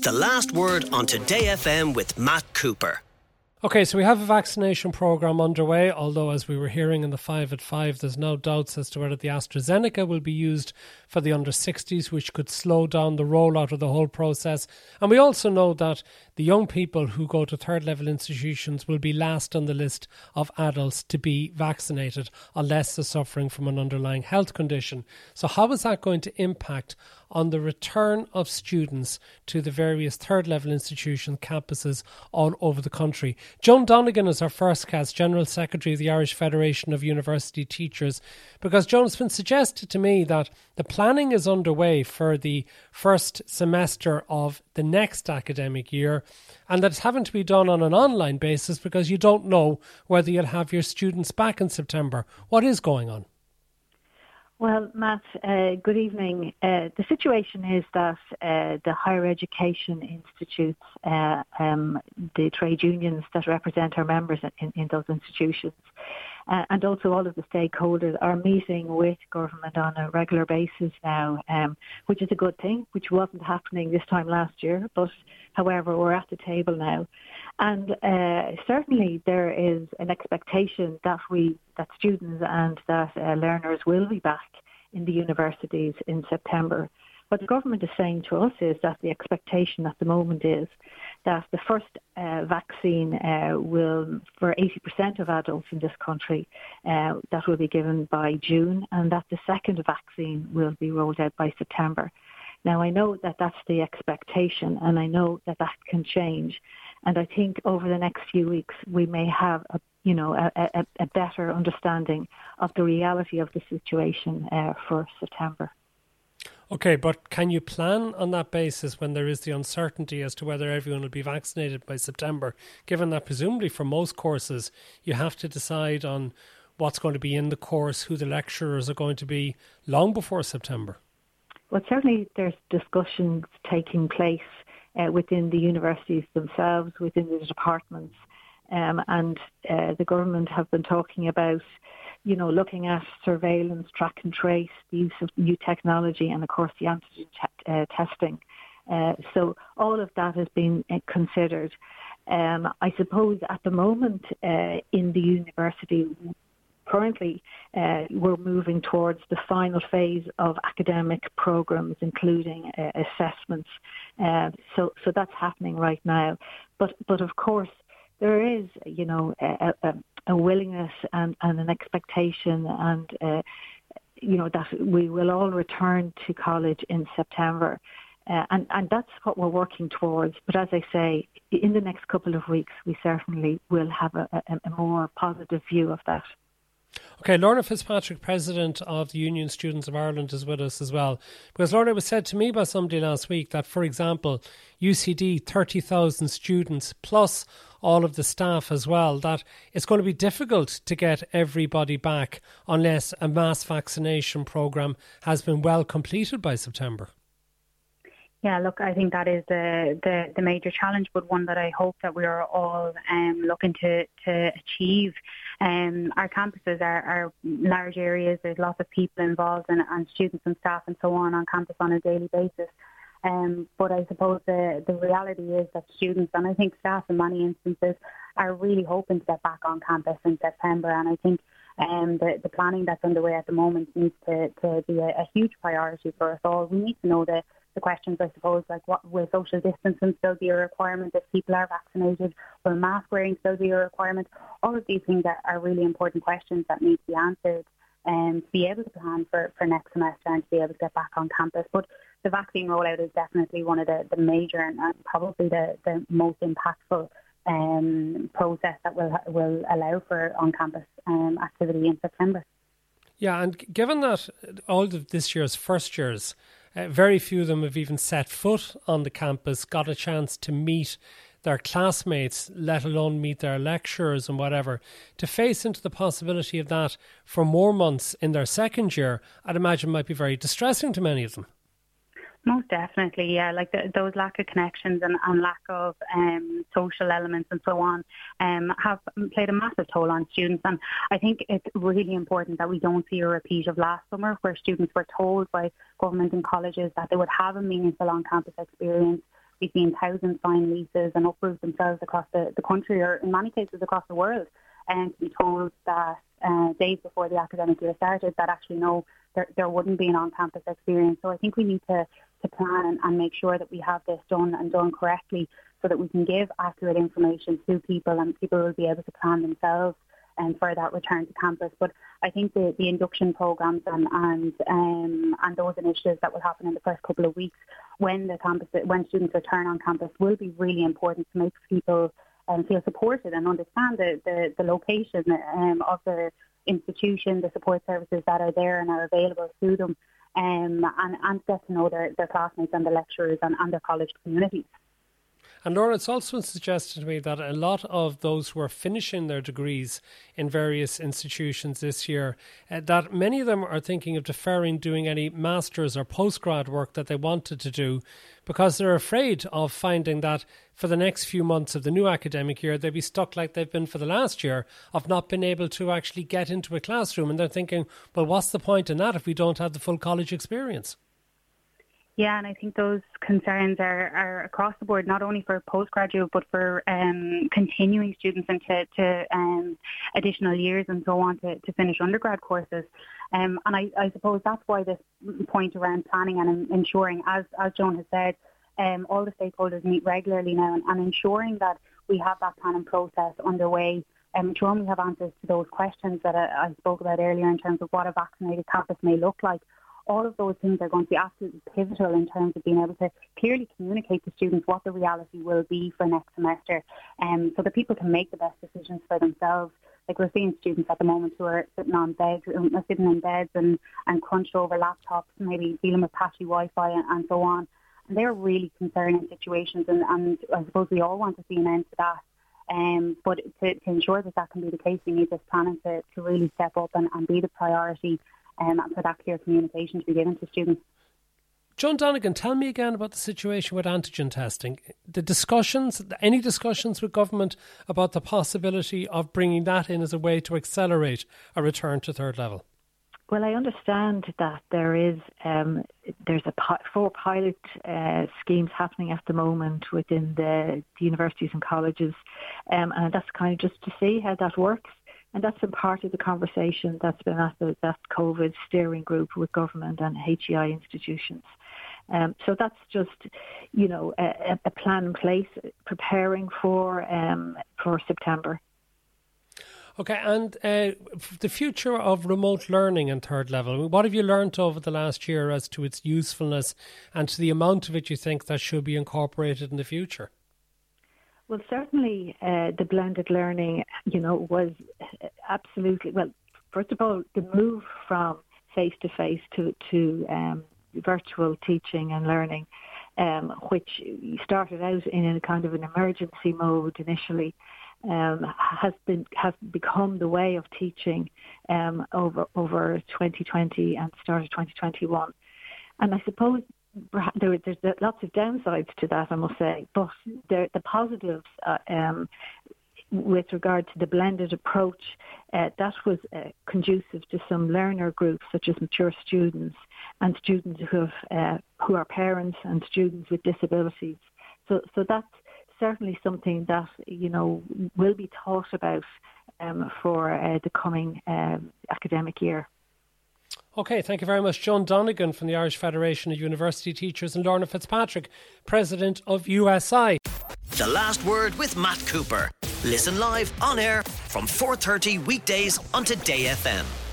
The Last Word on Today FM with Matt Cooper. OK, so we have a vaccination programme underway, although as we were hearing in the 5 at 5, there's no doubts as to whether the AstraZeneca will be used for the under-60s, which could slow down the rollout of the whole process. And we also know that the young people who go to third-level institutions will be last on the list of adults to be vaccinated unless they're suffering from an underlying health condition. So how is that going to impact on the return of students to the various third-level institution campuses all over the country? Joan Donegan is our first guest, General Secretary of the Irish Federation of University Teachers, because Joan, it's been suggested to me that the planning is underway for the first semester of the next academic year, and that it's having to be done on an online basis because you don't know whether you'll have your students back in September. What is going on? Well, Matt, good evening. The situation is that the higher education institutes, the trade unions that represent our members in those institutions, and also all of the stakeholders are meeting with government on a regular basis now, which is a good thing, which wasn't happening this time last year. But, however, we're at the table now. And certainly there is an expectation that students and that learners will be back in the universities in September. What the government is saying to us is that the expectation at the moment is that the first vaccine will, for 80% of adults in this country, that will be given by June, and that the second vaccine will be rolled out by September. Now, I know that that's the expectation, and I know that that can change. And I think over the next few weeks, we may have a better understanding of the reality of the situation for September. OK, but can you plan on that basis when there is the uncertainty as to whether everyone will be vaccinated by September, given that presumably for most courses you have to decide on what's going to be in the course, who the lecturers are going to be long before September? Well, certainly there's discussions taking place within the universities themselves, within the departments, and the government have been talking about, looking at surveillance, track and trace, the use of new technology, and of course the antigen testing. So all of that has been considered. I suppose at the moment in the university, currently, we're moving towards the final phase of academic programs, including assessments. So that's happening right now. But of course, there is, a willingness and an expectation, and that we will all return to college in September. And that's what we're working towards. But as I say, in the next couple of weeks, we certainly will have a more positive view of that. OK, Lorna Fitzpatrick, President of the Union Students of Ireland, is with us as well. Because, Lorna, it was said to me by somebody last week that, for example, UCD, 30,000 students plus all of the staff as well, that it's going to be difficult to get everybody back unless a mass vaccination programme has been well completed by September. Yeah, look, I think that is the major challenge, but one that I hope that we are all looking to achieve. Our campuses are large areas. There's lots of people involved and students and staff and so on campus on a daily basis. But I suppose the reality is that students and I think staff in many instances are really hoping to get back on campus in September. And I think the planning that's underway at the moment needs to be a huge priority for us all. We need to know the questions, I suppose, like what will social distancing still be a requirement if people are vaccinated? Will mask wearing still be a requirement? All of these things are really important questions that need to be answered to be able to plan for next semester and to be able to get back on campus. But the vaccine rollout is definitely one of the major and probably the most impactful process that will allow for on-campus activity in September. Yeah, and given that all of this year's first years, very few of them have even set foot on the campus, got a chance to meet their classmates, let alone meet their lecturers and whatever, to face into the possibility of that for more months in their second year, I'd imagine might be very distressing to many of them. Most definitely, yeah. Like those lack of connections and lack of social elements and so on have played a massive toll on students. And I think it's really important that we don't see a repeat of last summer, where students were told by government and colleges that they would have a meaningful on-campus experience we've seen thousands sign leases and uproot themselves across the country, or in many cases across the world, and to be told that days before the academic year started that actually no, there wouldn't be an on-campus experience. So I think we need to plan and make sure that we have this done correctly, so that we can give accurate information to people, and people will be able to plan themselves for that return to campus. But I think the induction programs and those initiatives that will happen in the first couple of weeks when students return on campus will be really important to make people feel supported and understand the location of the institution, the support services that are there and are available to them, and get to know their classmates and the lecturers and their college communities. And Laura, it's also suggested to me that a lot of those who are finishing their degrees in various institutions this year, that many of them are thinking of deferring doing any master's or postgrad work that they wanted to do, because they're afraid of finding that for the next few months of the new academic year, they'll be stuck like they've been for the last year, of not being able to actually get into a classroom. And they're thinking, well, what's the point in that if we don't have the full college experience? Yeah, and I think those concerns are across the board, not only for postgraduate, but for continuing students into additional years and so on to finish undergrad courses. And I suppose that's why this point around planning and ensuring, as Joan has said, all the stakeholders meet regularly now, and ensuring that we have that planning process underway, ensuring we have answers to those questions that I spoke about earlier in terms of what a vaccinated campus may look like. All of those things are going to be absolutely pivotal in terms of being able to clearly communicate to students what the reality will be for next semester, so that people can make the best decisions for themselves. Like, we're seeing students at the moment who are sitting in beds and crunched over laptops, maybe dealing with patchy Wi-Fi and so on. And they're really concerning situations, and I suppose we all want to see an end to that. But to ensure that can be the case, we need this planning to really step up and be the priority, and for that clear communication to be given to students. Joan Donegan, tell me again about the situation with antigen testing. Any discussions with government about the possibility of bringing that in as a way to accelerate a return to third level? Well, I understand that there's 4 pilot schemes happening at the moment within the universities and colleges, and that's kind of just to see how that works. And that's been part of the conversation that's been at that COVID steering group with government and HEI institutions. So that's just, a plan in place, preparing for September. Okay, and the future of remote learning in third level, what have you learned over the last year as to its usefulness and to the amount of it you think that should be incorporated in the future? Well, certainly the blended learning, was absolutely, well, first of all, the move from face-to-face to virtual teaching and learning, which started out in a kind of an emergency mode initially, has become the way of teaching over 2020 and start of 2021. And I suppose there's lots of downsides to that, I must say, but the positives with regard to the blended approach, that was conducive to some learner groups such as mature students and students who are parents and students with disabilities. So that's certainly something that will be thought about for the coming academic year. OK, thank you very much. Joan Donegan from the Irish Federation of University Teachers and Lorna Fitzpatrick, President of USI. The Last Word with Matt Cooper. Listen live on air from 4:30 weekdays on Today FM.